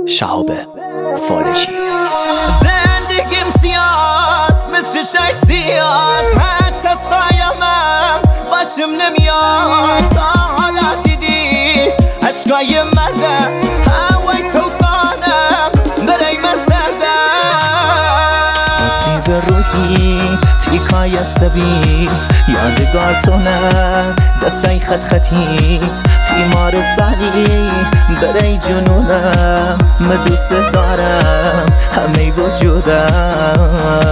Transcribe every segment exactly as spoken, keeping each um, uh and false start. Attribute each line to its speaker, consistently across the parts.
Speaker 1: شهاب فالجی.
Speaker 2: زندگیم سیاست مثل شش سیاست، حتی سایمم باشم نمیاد. تا حالا دیدی عشقای مردم، هوای توفانم برای من سردم.
Speaker 3: آسیب روحی تیکای عصبی، یادگار تو نه دستای خط خطی، تیمار سری برای جنونم. من دوست دارم همه وجودم.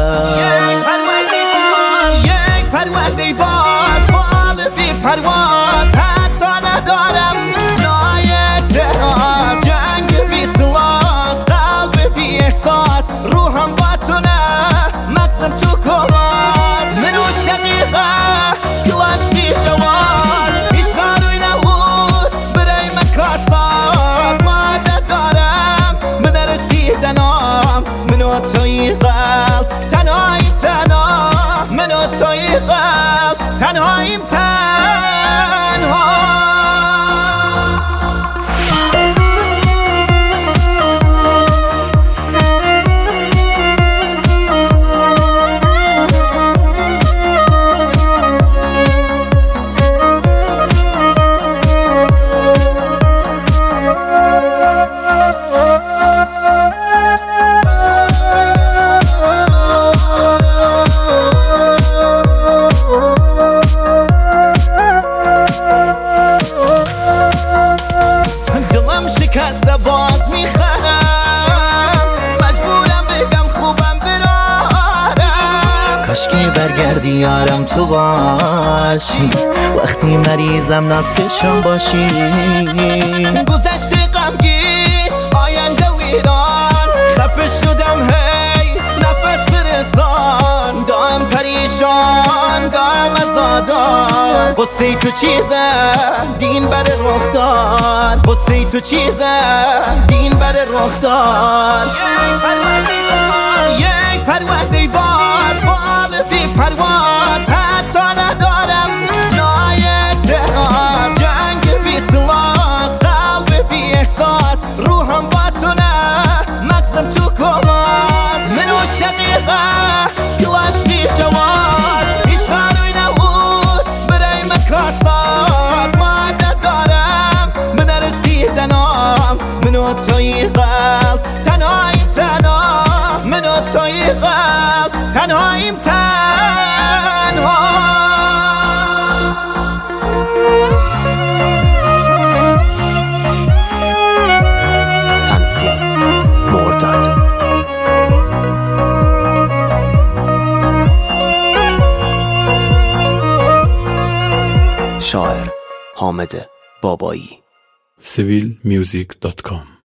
Speaker 2: یک پرونده باز بال بی پرواز، حتی ندارم نای اعتراض. جنگ بی سلاح، قلب بی احساس، روحم با تو نه مغزم تو کراز. منو شقیقه کلاش بی جواز، بیشاروی نبود برای من کارساز. مادت دارم من رسیدنام، منو توی قلب تنهایی تنها، منو توی قلب تنهاییم تنها. شکسته باز میخرم، مجبورم بگم خوبم برارم.
Speaker 3: کاشکی برگردی یارم تو باشی، وقتی مریضم ناز کشم باشی.
Speaker 2: گذشته غمگین آینده ویران، خفه شدم هی نفس برسان. دارم پریشان دارم ازادان، قصه تو چیزه دین بر رخ داد. قصه تو چیزه دین بر رخ داد. یک پرونده باد بال بی پرواز، حتی ندارم نای اعتراض. جنگ بی سلاح، قلب بی احساس، روحم با تو نه مغزم تو کراز. منو شقیقه کلاش بی جواز، بیشاروی نبود برای من کارساز. مادت دارم من رسیدنام، منو توی قلب تنهاییم تنها، منو توی قلب تنهاییم تنها.
Speaker 1: تنظیم مرداد. شاعر حامد بابایی.
Speaker 4: سیویل میوزیک دات کام